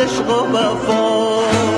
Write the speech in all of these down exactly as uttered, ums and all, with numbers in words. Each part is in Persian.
عشق و وفا.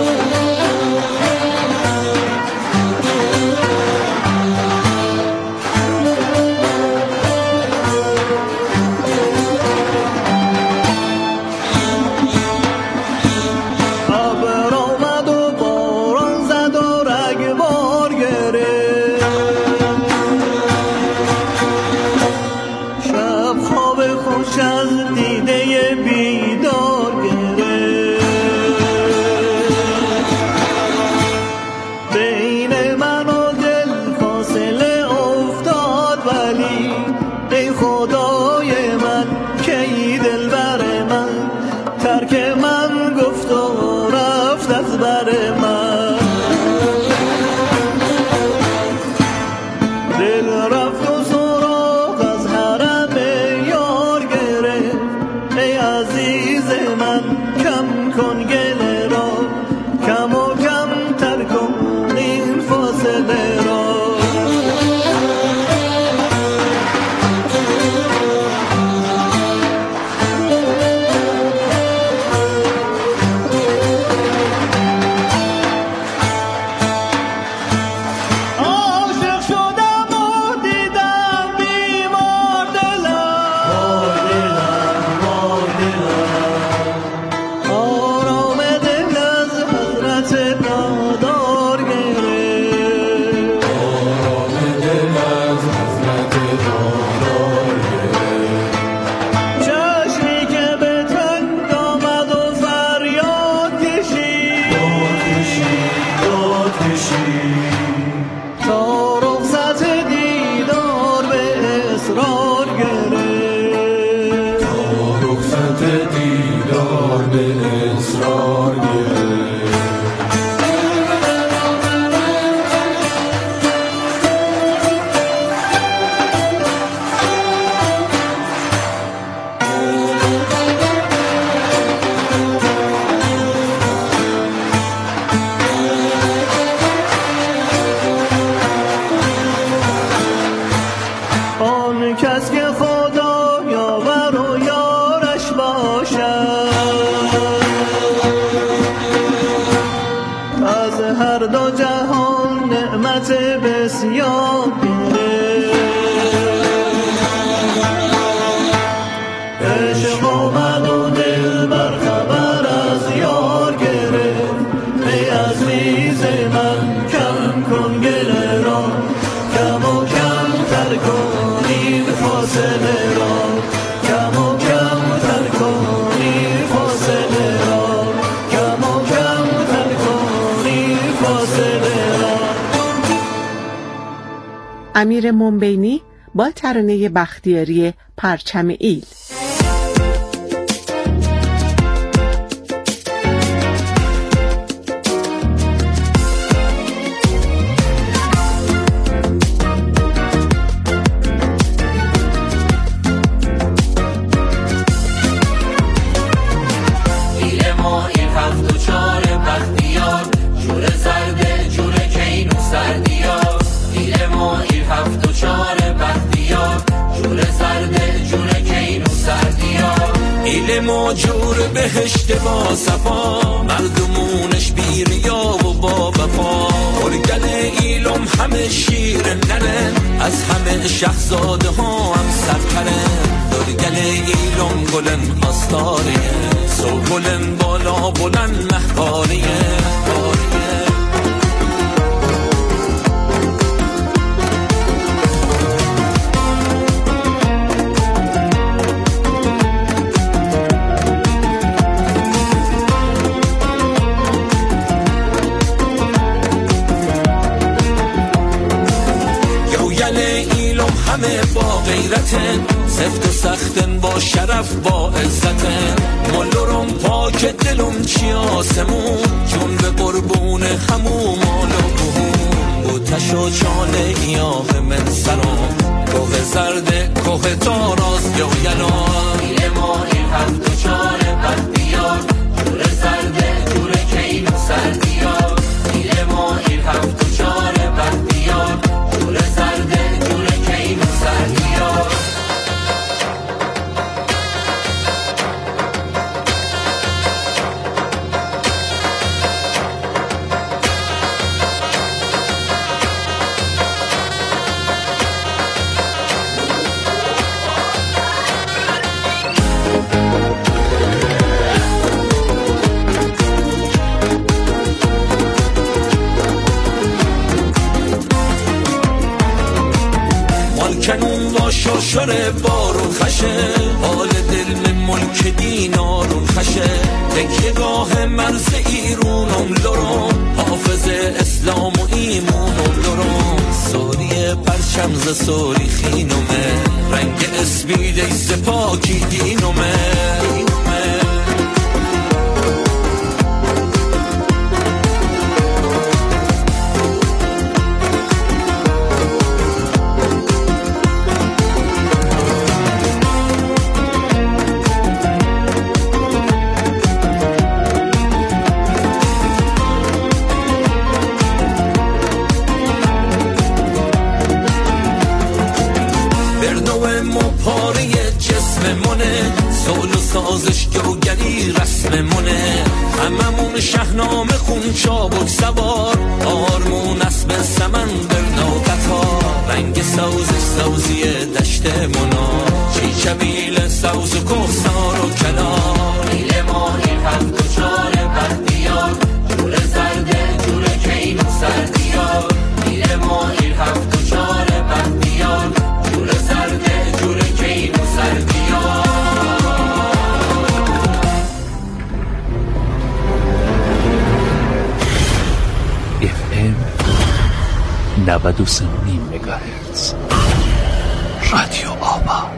امیر منبینی با ترانه بختیاری پرچم ایل. جور بهشت با صفا، مردمونش بی ریا و با وفا. گل ایلم همه شیر نره، از همه شهزاده ها هم سرتره. گل ایلم گلن آستاریه، سو گلن بالا بلند مهکاریه. همه با غیرتن، سفت و سختن با شرف با عزتن. مالورم پاک دلم چی آسمون، چون به قربون همو مال و بهون. بوتش و چاله ایاه من سرام، کوه زرد کوه تاراز یا یلا. ایل ما این هفت و چار بختیار، جور زرد جور کین و سردیار. ایل ما این هفت و چار بختیار، جور زرد جور کین و سردیار. شره بارون خشه، حال دل ملک دینارون خشه، تکیه گاه مرز ایرونم لرم، حافظ اسلام و ایمونم لرم، سوری پرچم ز سوری خینومه، رنگ اسبیده ز پاکی دینومه. سول و سازش گروگری رسم مونه، هممون شهنامه خون چابک سوار، آرمون اسب سمن برنا قطار، رنگ سوزش سوزی دشت منا، چی چبیل سوز و کفسار و کلار، ایل ماهی هفت و چار بردیار، جور زرده جور کین و سردیار، ایل ماهی هفت و چار بردیار، جور زرده جور کین و سردیار. نود و سه و نیم مگاهرتز رادیو آبا.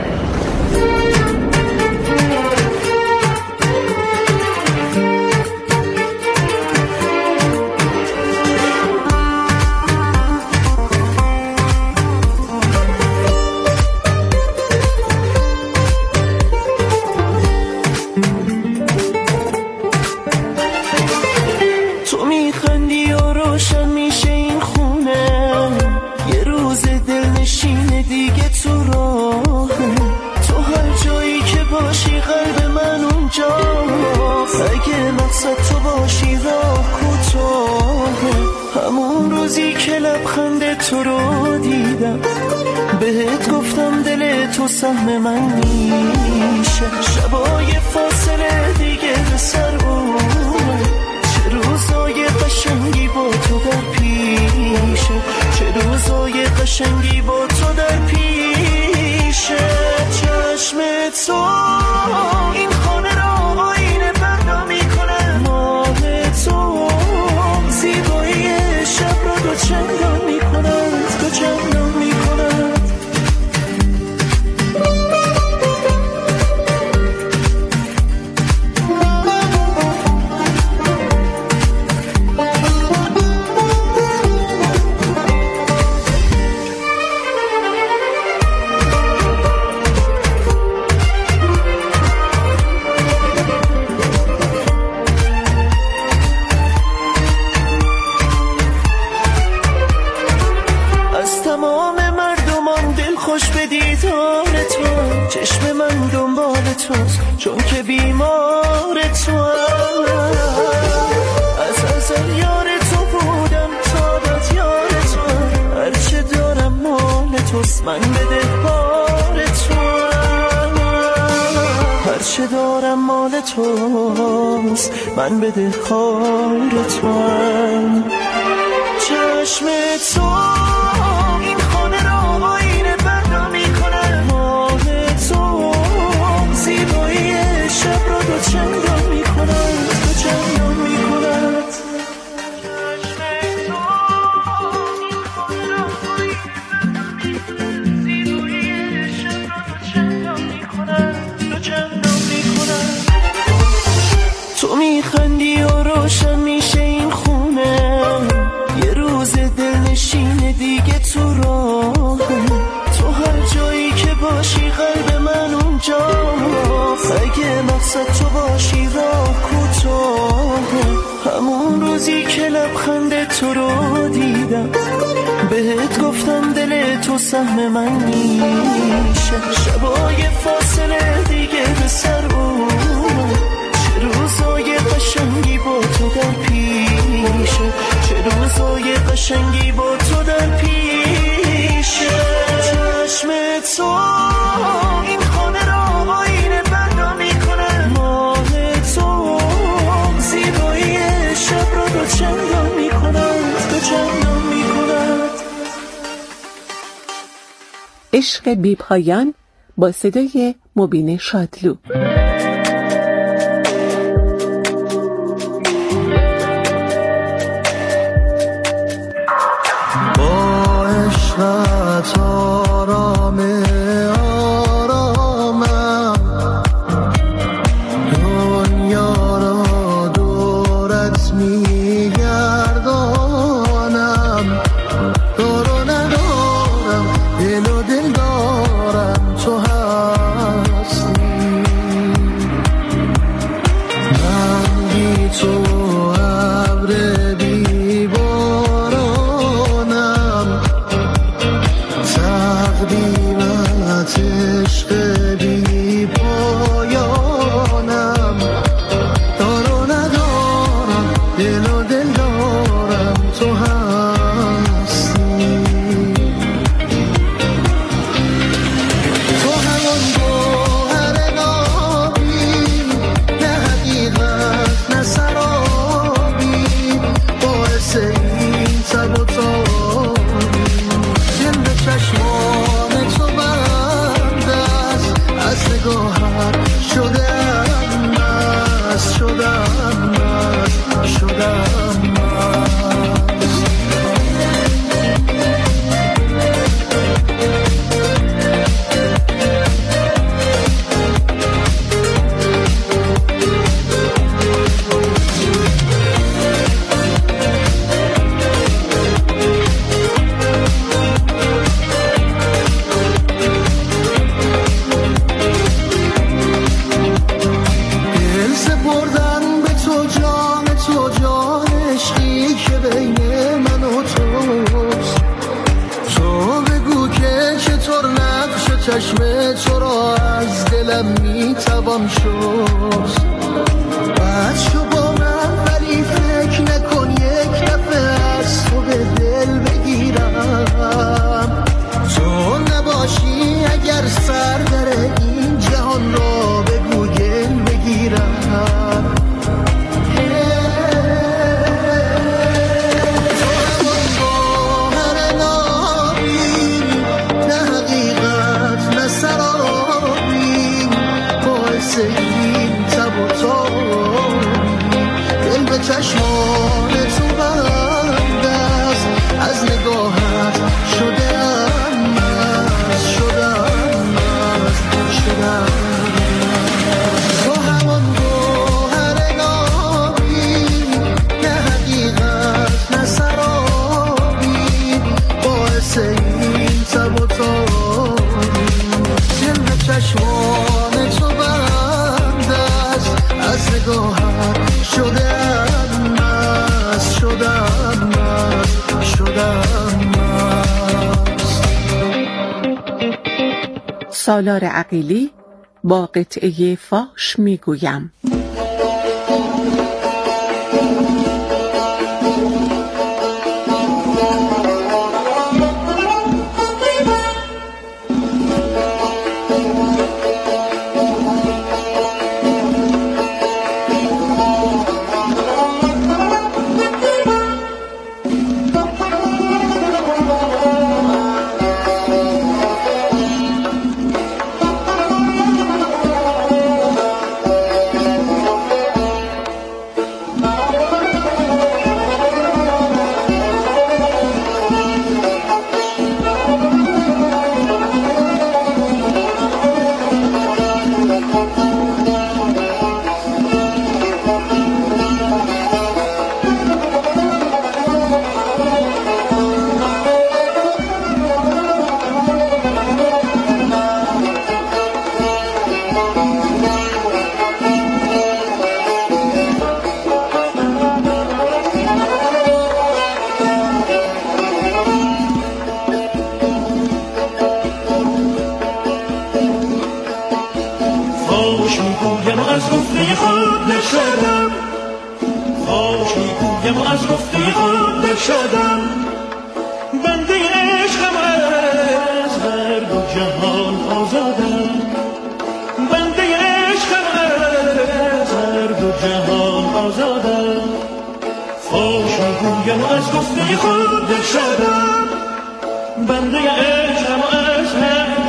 تو میخندی و روشن میشه این خونه، یه روز دلنشین دیگه تو راه، تو هر جایی که باشی قلب من اونجاست، اگه مقصد تو باشی راه کوتاه، همون روزی که لبخند تو رو دیدم بهت گفتم دل تو سهم من میشه، شبای فاصله دیگه به سر اومد، چه روزای قشنگی با تو در پیشه، چه روزای قشنگی با تو در پیشه، چشم تو این خانه را آینه بنا میکنه، ماه تو زیبایی شب را دو چندان میکنه، دو چندان میکنه. چون که بیمار تو از ازل یار تو بودم تا داد یار تو، هرچه دارم مال توست من بده کار تو، هرچه دارم مال توست من بده کار تو، چشم تو این خانه را آینه بنا میکنه، ماه تو زیبایی شب را دو چندان میکند، دو چندان میکند. زیبایی شب را دو چندان میکند، دو چندان میکند. تو میخندی و روشن میشه این خونه، یه روز دلنشین دیگه تو راه، تو هر جایی که باشی قلب من اونجاست، اگه مقصد تو باشی راه کوتاه، همون روزی که لبخند تو رو دیدم بهت گفتم دل تو سهم من میشه، شبای فاصله دیگه به سر اومد، چه روزای قشنگی با تو در پیشه، چه روزای قشنگی با تو در پیشه، چشم تو این خانه را آینه بنا میکنه، ماه تو زیبایی شب را دو چندان میکند، دو چندان میکند. عشق بی پایان با صدای مبین شادلو. با عشقت آرام آرامم، دنیا را دورت میگردانم، دار و ندارم، دل و دل دارم، تو هستی. من بی تو ابر بی بارانم، تقدیمت عشق بی پایانم، دار و ندارم، دل و دل دارم، تو هستی. تو همان گوهر نابی، نه حقیقت نه سرابی، باعث این تب و تابی، دل به چشمان تو بند است، از نگاهت شدم مست، شدم مست، شدم مست. دل سپردن به تو، جان تو، جان عشقی که بین من و توست. تو بگو که چطور نقش چشم تو را از دلم میتوان شست. بد شو با من ولی فکر نکن یک دفعه از تو به دل بگیرم. تو نباشی اگر سر در این جهان را بگو گل بگیرم. تو همان گوهر نابی، نه حقیقت نه سرابی، باعث این تب و تابی، دل به چشمان تو بند است، از نگاهت شدم مست، شدم مست، شدم مست. تو همان گوهر نابی، نه حقیقت نه سرابی، باعث این تب و تابی، دل به چشمان تو بند است، از نگاهت شدم مست، شدم مست، شدم مست. سالار عقیلی با قطعه فاش میگویم. شدم بنده عشقم از هر دو جهان آزادم بنده عشقم از هر دو جهان آزادم فاش میگویم از گفته خود دل شدم بنده عشقم از هر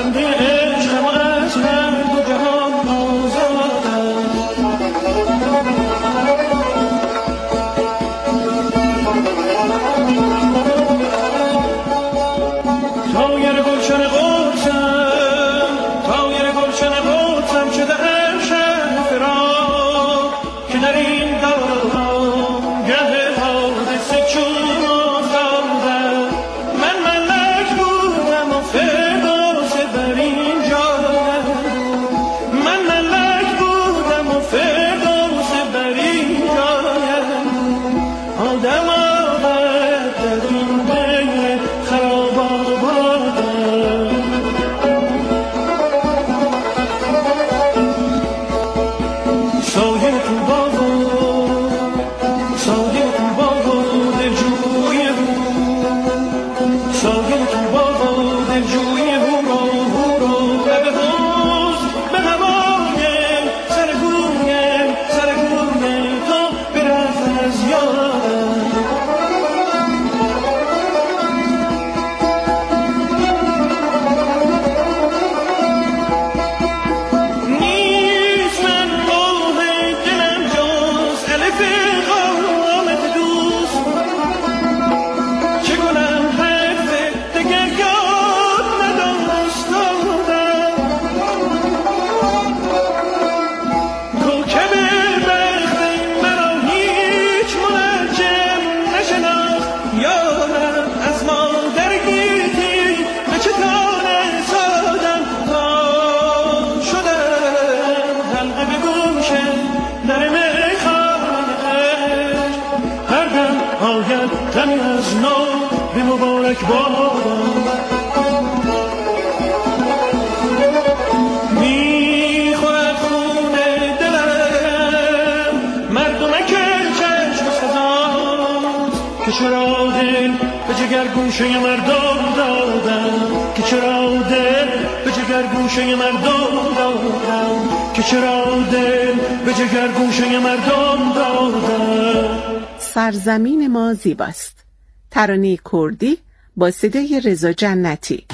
سرزمین ما زیباست. ترانه کردی با صدای رضا جنتی.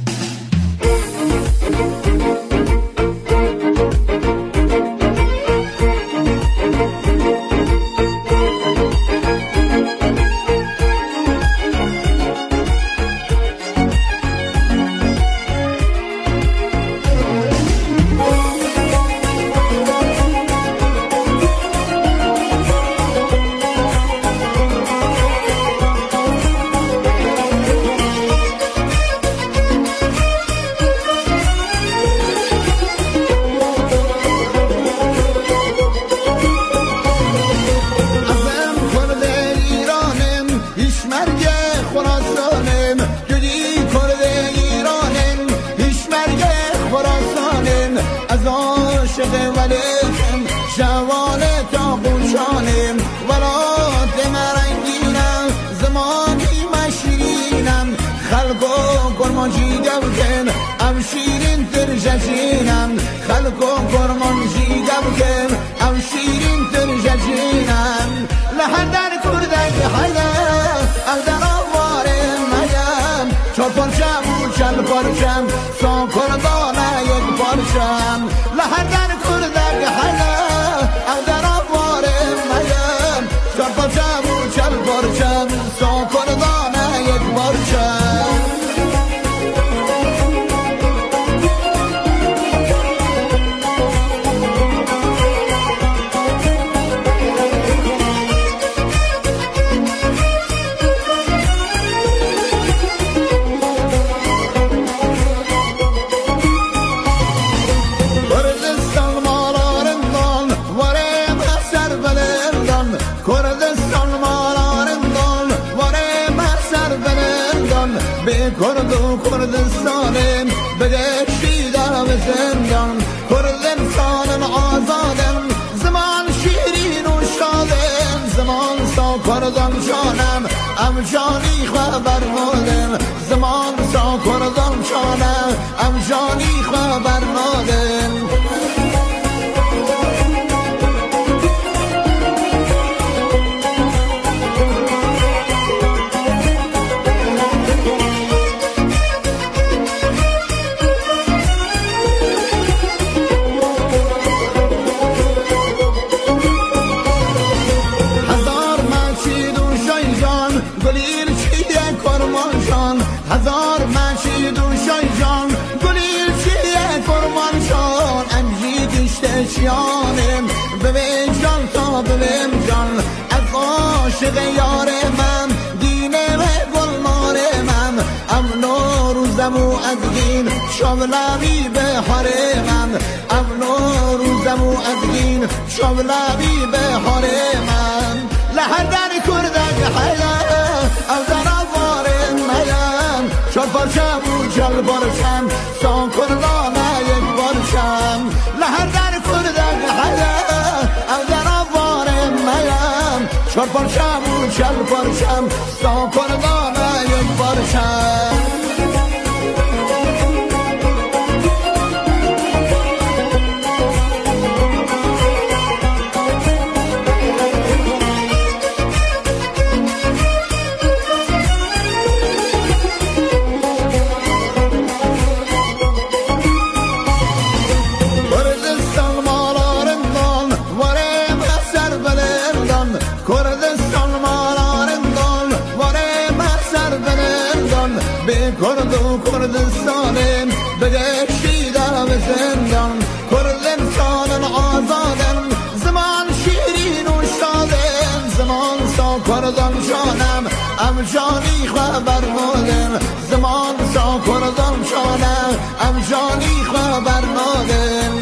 کردستانم بدشیدم زندان کردستانم آزادم زمان شیرین و شادم زمان سا کردم جانم ام جانی خبر مادم زمان سا کردم جانم ام جانی خبر مادم اشیانم ببین جان تا ببین جان از عاشق یار من دینه و گلمار من امن و روزم و از دین شاملوی به هر من امن و روزم و از دین شاملوی به هر من لحدن کردک حیان از درابار میان شد بارشم و جل بارشم سان کردانه یک بارشم لحدن کردک حیان از درابار میان شد بارشم و جل بارشم سان کردانه یک بارشم کرد و کردستانم بگشیدم زندان کردستان آزادم زمان شیرین و شادم زمان سا کردم جانم ام جانی خبر مادم زمان سا کردم جانم ام جانی خبر مادم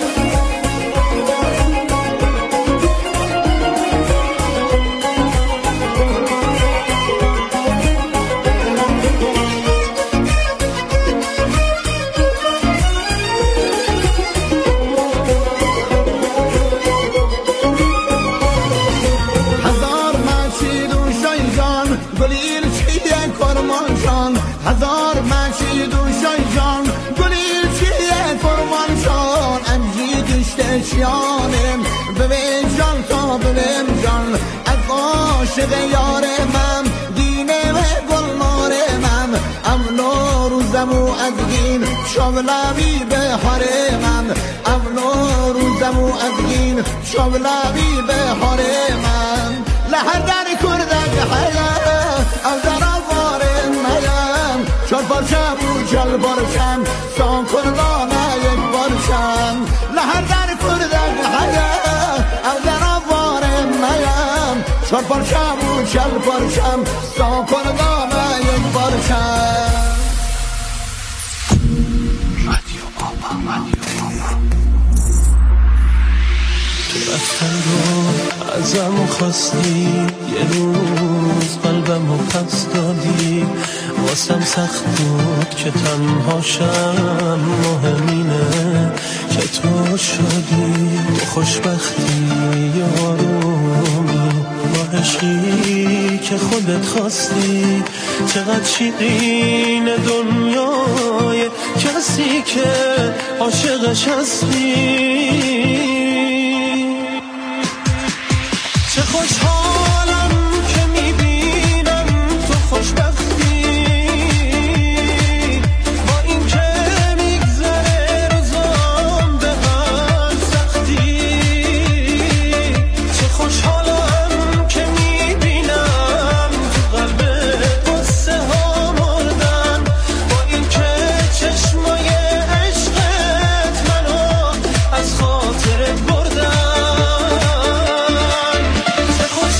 هزار مشید و شایجان گلیل چیه فرمان شان امجی دشت اشیانم ببین جان تا ببین جان از عاشق یار من دینه و گلمار من امن و روزم و از دین شاملوی به هر من امن و روزم و از دین شاملوی به هر من لحدن کردک حیان از درابار میان شد بارشم و جل بارشم سان کردانه یک بارشم لحدن کردک حیان از درابار میان شد بارشم و جل بارشم سان کردانه یک بارشم رادیو آبا رادیو آبا تو رفتن رو ازم خواستی یه روز قلبم رو پس دادی واسم سخت بود که تنها شم مهمینه که تو شدی تو خوشبختی یارومی با عشقی که خودت خواستی چقدر شیرین دنیای کسی که عاشقش هستی چه خوشحالم که میبینم تو خوشبختی با این که میگذره روزام به هم سختی چه خوشحالم که میبینم تو قلبت قصه ها مردن با این که چشمای عشقت منو از خاطرت بردن چه خوش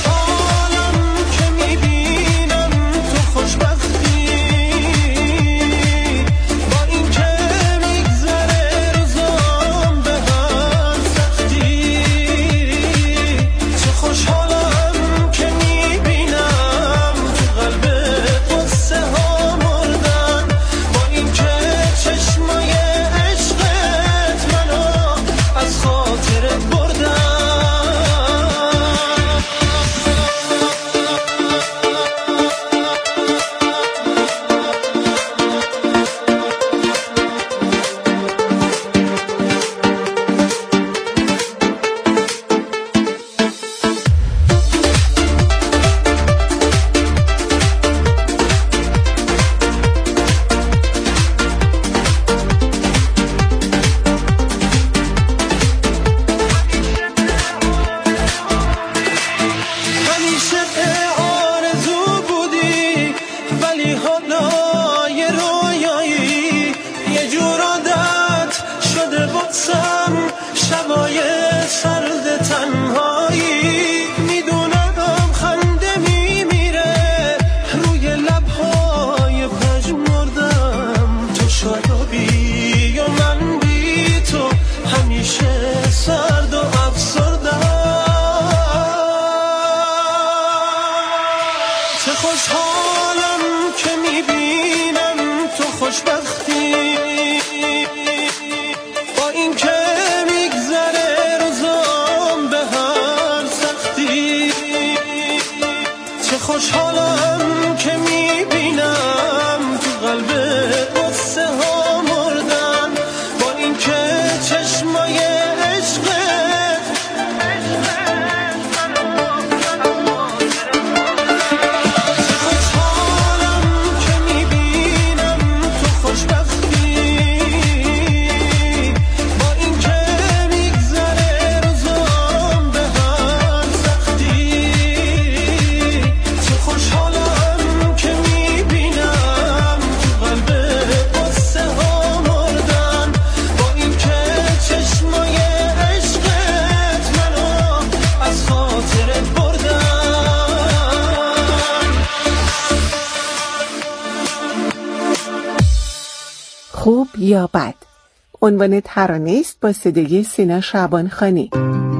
خوب یا بد. عنوان ترانه است با صدای سینا شعبانخانی.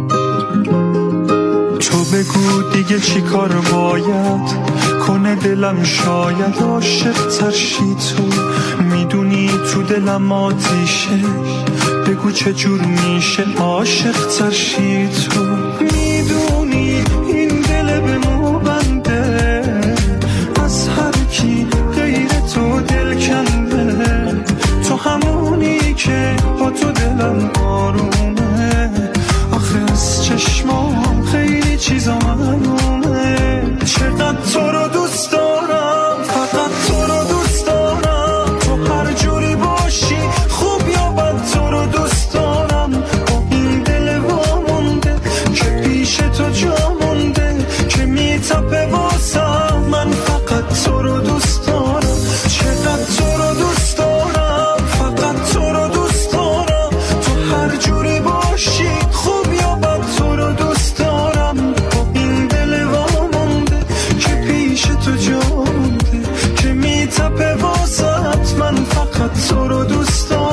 تو بگو دیگه چی کار باید کنه دلم، شاید عاشق ترشی. تو میدونی تو دلم آتیشه، بگو چه جور میشه عاشق ترشی. تو میدونی این دل به مو بنده، از هر کی غیر تو دل کنده. تو همونی که با تو دلم آرومه، آخه از چشمام خیلی چیزا معلومه. چقدر تو رو دوست دارم، فقط تو رو دوست دارم. تو هر جوری باشی خوب یا بد، تو رو دوست دارم. با این دل وامونده که پیش تو جا مونده، که میتپه واسم. من فقط تو رو دوست دارم. چقدر تو رو دوست دارم، فقط تو رو دوست دارم. تو هر جوری باشی خوب یا بد، تو رو دوست دارم. با این دل وامونده که پیش تو جا مونده، که میتپه واسط. من فقط تو رو دوست دارم.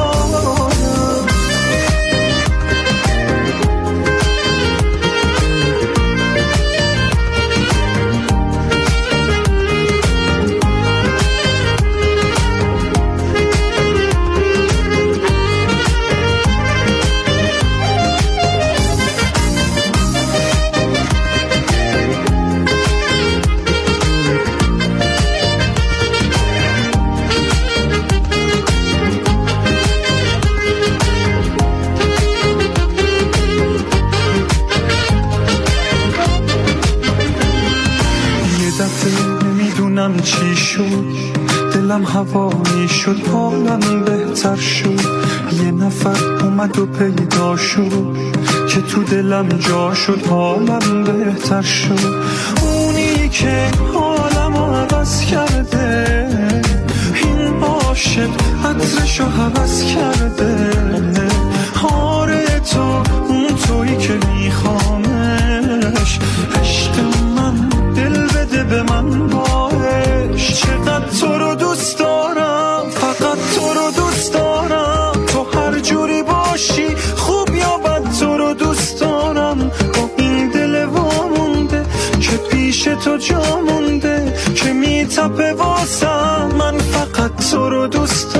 نمیدونم چی شد، دلم هوایی شد، حالم بهتر شد. یه نفر اومد و پیدا شد که تو دلم جا شد، حالم بهتر شد. اونی که حالم عوض کرده، این عاشق عطرشو حوض کرده. آره تو اون تویی که میخوامش، عشق من دل بده به من باش. چقدر تو رو دوست دارم، فقط تو رو دوست دارم. تو هر جوری باشی خوب یا بد، تو رو دوست دارم. با این دل وامونده که پیش تو جا مونده، که میتپه واسم. من فقط تو رو دوست دارم.